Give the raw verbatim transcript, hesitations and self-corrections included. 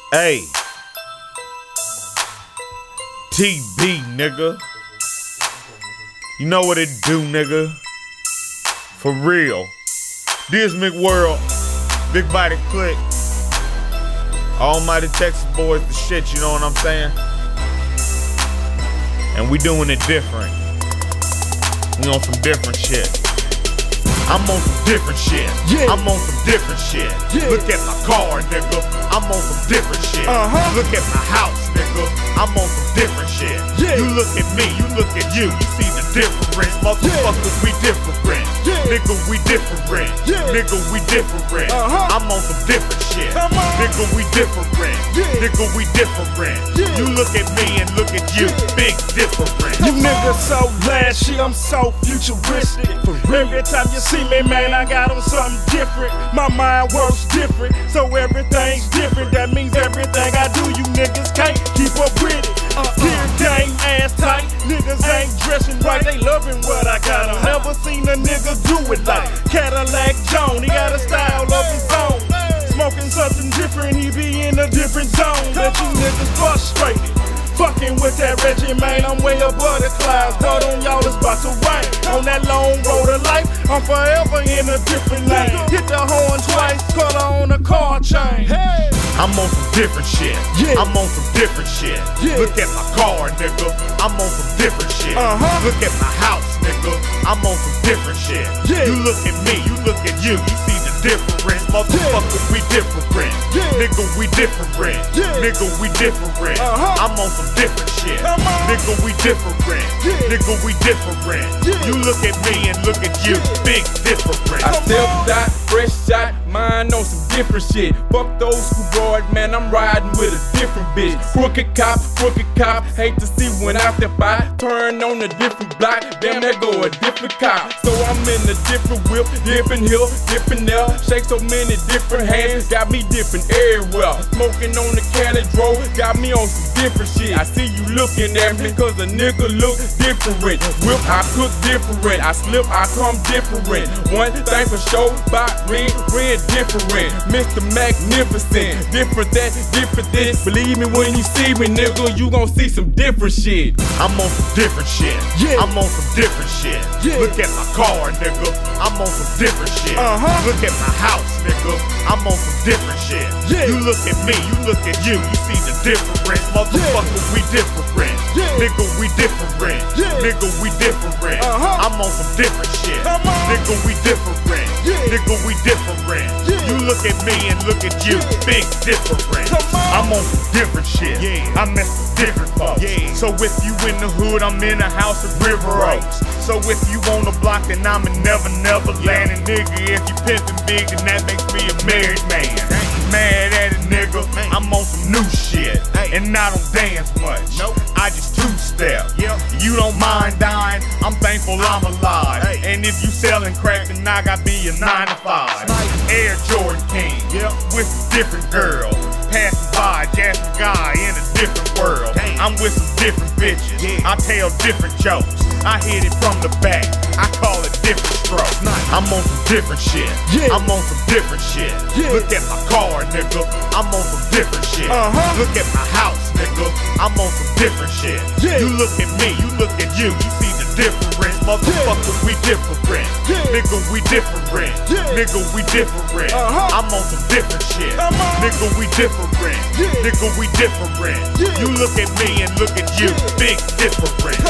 Hey, T B, nigga. You know what it do, nigga. For real. This McWorld, Big Body Click. Almighty Texas boys, the shit, you know what I'm saying? And we doing it different. We on some different shit. I'm on some different shit. Yeah. I'm on some different shit. Yeah. Look at my car, nigga. I'm on some different shit. Uh-huh. Look at my house, nigga. I'm on some different shit. Yeah. You look at me, you look at you. You see the difference. Motherfuckers, we different. Yeah. Nigga, we different. Yeah. Nigga, we different. Uh-huh. I'm on some different shit. Come on. Nigga, we different. Yeah. Nigga, we different. Yeah. You look at me and look at you. Yeah. Big different. You niggas so lashy, I'm so futuristic. Every time you see me, man, I got on something different. My mind works different, so everything's different. That means everything I do, you niggas can't keep up with it. Gear game, ass tight, niggas ain't dressing right. They loving what I got. I never seen a nigga do it like Cadillac Joan. He got a style of his own. Smoking something different, he be in a different zone. That you niggas frustrated. Fucking with that Reggie, man, I'm way above the clouds. But on y'all, it's about to rain. On that long road of life, I'm forever in a different lane. Hit the horn twice, color on a car chain. Hey. I'm on some different shit. Yeah. I'm on some different shit. Yeah. Look at my car, nigga. I'm on some different shit. Uh-huh. Look at my house, nigga. I'm on some different shit. Yeah. You look at me, you look at you. You see the difference. Motherfuckers, we different. Yeah. Nigga, we different. Yeah. Nigga, we different. Uh-huh. I'm on some different shit. Come on. Nigga, we different. Yeah. Nigga, we different. Yeah. You look at me and look at you. Yeah. Big different. I still die, fresh shot, mine on some different shit. Fuck those who broad, man, I'm riding with a different bitch. Crooked cop, crooked cop, hate to see when I step by. Turn on a different block, damn, there go a different cop. So I'm in a different whip, dipping here, dipping there. Shake so many different hands, got me dipping everywhere. Smoking on the Cali Dro, got me on some different shit. I see you looking at me, cause a nigga look different. Whip, I cook different, I slip, I come different. One thing for sure, about red, red different. Mister Magnificent, different that, different this. Believe me when you see me, nigga, you gon' see some different shit. I'm on some different shit. Yeah. I'm on some different shit. Yeah. Look at my car, nigga. I'm on some different shit. Uh-huh. Look at my house, nigga. I'm on some different shit. Yeah. You look at me, you look at you. You see the difference. Motherfucker, we different. Yeah. Nigga, we different. Yeah. Nigga, we different. Uh-huh. I'm on some different shit. Come on. Nigga, we different. Yeah. Nigga, we different. Yeah. You look at me and look at you. Yeah. Big different. Come on. I'm on some different shit. Yeah. I mess with different folks. Yeah. So if you in the hood, I'm in a house of River Oaks. So if you on the block, then I'm a never, never landing nigga. If you pimpin' big, then that makes me a married man. Mad at it, nigga. I'm on some new shit. And I don't dance much. Nope. I just two-step. Yep. You don't mind dying, I'm thankful I'm alive. Hey. And if you sellin' crack, then I got me a nine to five. Snipe. Air Jordan King. Yep. With a different girl. Passing by, jazzing guy in a different world. Damn. I'm with some different bitches. Yeah. I tell different jokes. I hit it from the back. I call it different strokes. Nice. I'm on some different shit. Yeah. I'm on some different shit. Yeah. Look at my car, nigga. I'm on some different shit. Uh-huh. Look at my house, nigga. I'm on some different shit. Yeah. You look at me, you look at you. You see the difference. Motherfucker, we different. Yeah. Nigga, we different. Yeah. Nigga, we different. Uh-huh. I'm on some different shit. Come on. Nigga, we different. Yeah. Nigga, we different. Yeah. You look at me and look at you. Yeah. Big different.